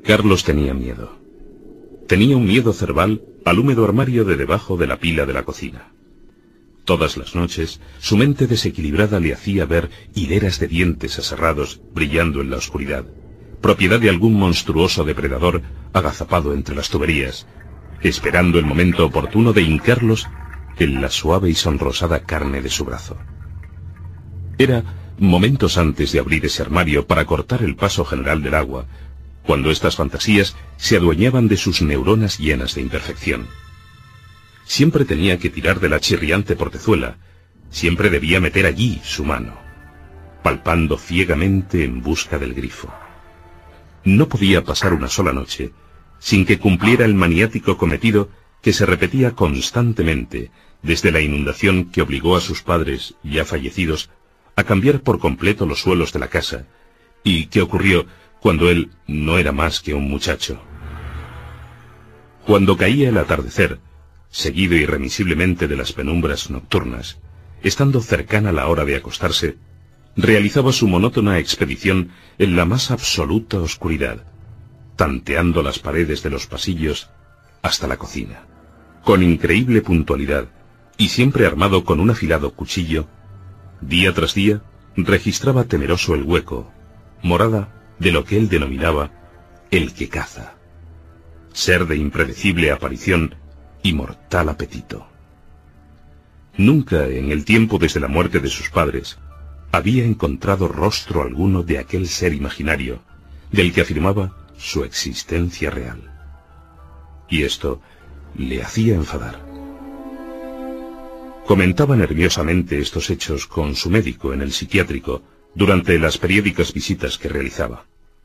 Carlos tenía miedo. Tenía un miedo cerval al húmedo armario de debajo de la pila de la cocina. Todas las noches, su mente desequilibrada le hacía ver hileras de dientes aserrados brillando en la oscuridad, propiedad de algún monstruoso depredador agazapado entre las tuberías, esperando el momento oportuno de hincarlos en la suave y sonrosada carne de su brazo. Era momentos antes de abrir ese armario para cortar el paso general del agua, cuando estas fantasías se adueñaban de sus neuronas llenas de imperfección. Siempre tenía que tirar de la chirriante portezuela, siempre debía meter allí su mano, palpando ciegamente en busca del grifo. No podía pasar una sola noche sin que cumpliera el maniático cometido que se repetía constantemente desde la inundación que obligó a sus padres, ya fallecidos, a cambiar por completo los suelos de la casa, y que ocurrió cuando él no era más que un muchacho. Cuando caía el atardecer, seguido irremisiblemente de las penumbras nocturnas, estando cercana la hora de acostarse, realizaba su monótona expedición en la más absoluta oscuridad, tanteando las paredes de los pasillos hasta la cocina. Con increíble puntualidad, y siempre armado con un afilado cuchillo, día tras día registraba temeroso el hueco, morada de lo que él denominaba el que caza, ser de impredecible aparición y mortal apetito. Nunca en el tiempo desde la muerte de sus padres había encontrado rostro alguno de aquel ser imaginario del que afirmaba su existencia real. Y esto le hacía enfadar. Comentaba nerviosamente estos hechos con su médico en el psiquiátrico durante las periódicas visitas que realizaba.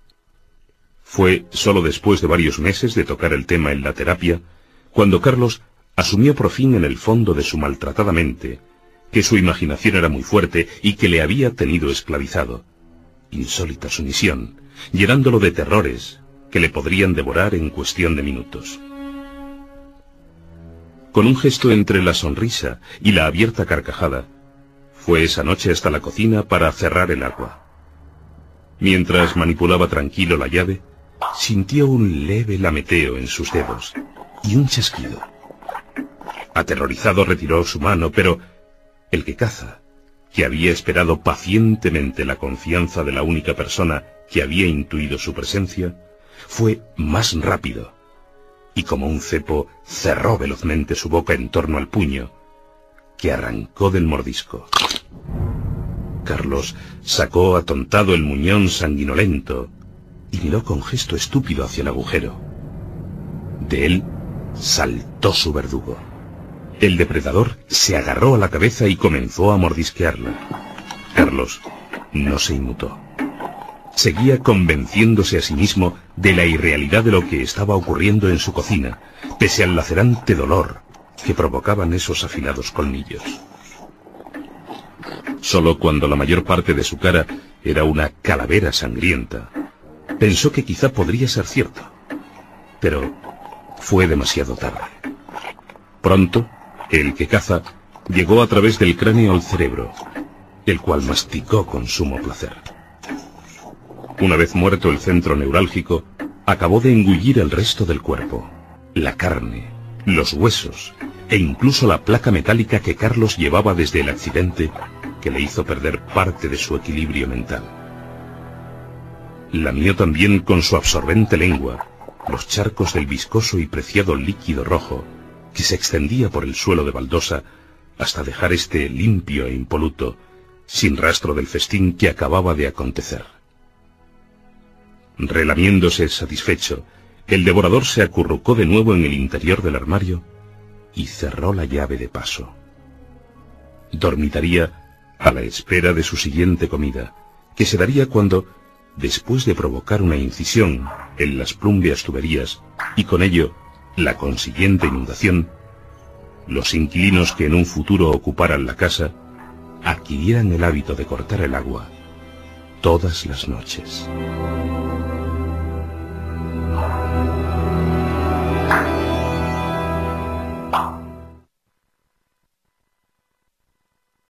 Fue solo después de varios meses de tocar el tema en la terapia cuando Carlos asumió por fin en el fondo de su maltratada mente que su imaginación era muy fuerte y que le había tenido esclavizado. Insólita sumisión, llenándolo de terrores que le podrían devorar en cuestión de minutos. Con un gesto entre la sonrisa y la abierta carcajada, fue esa noche hasta la cocina para cerrar el agua. Mientras manipulaba tranquilo la llave, sintió un leve lameteo en sus dedos y un chasquido. Aterrorizado retiró su mano, pero el que caza, que había esperado pacientemente la confianza de la única persona que había intuido su presencia, fue más rápido, y como un cepo cerró velozmente su boca en torno al puño, que arrancó del mordisco. Carlos sacó atontado el muñón sanguinolento y miró con gesto estúpido hacia el agujero. De él saltó su verdugo. El depredador se agarró a la cabeza y comenzó a mordisquearla. Carlos no se inmutó. Seguía convenciéndose a sí mismo de la irrealidad de lo que estaba ocurriendo en su cocina, pese al lacerante dolor que provocaban esos afilados colmillos. Solo cuando la mayor parte de su cara era una calavera sangrienta, pensó que quizá podría ser cierto. Pero fue demasiado tarde. Pronto, el que caza llegó a través del cráneo al cerebro, el cual masticó con sumo placer. Una vez muerto el centro neurálgico, acabó de engullir el resto del cuerpo, la carne, los huesos e incluso la placa metálica que Carlos llevaba desde el accidente que le hizo perder parte de su equilibrio mental. Lamió también con su absorbente lengua los charcos del viscoso y preciado líquido rojo que se extendía por el suelo de baldosa hasta dejar este limpio e impoluto, sin rastro del festín que acababa de acontecer. Relamiéndose satisfecho, el devorador se acurrucó de nuevo en el interior del armario y cerró la llave de paso. Dormitaría a la espera de su siguiente comida, que se daría cuando, después de provocar una incisión en las plúmbeas tuberías y con ello la consiguiente inundación, los inquilinos que en un futuro ocuparan la casa adquirieran el hábito de cortar el agua todas las noches.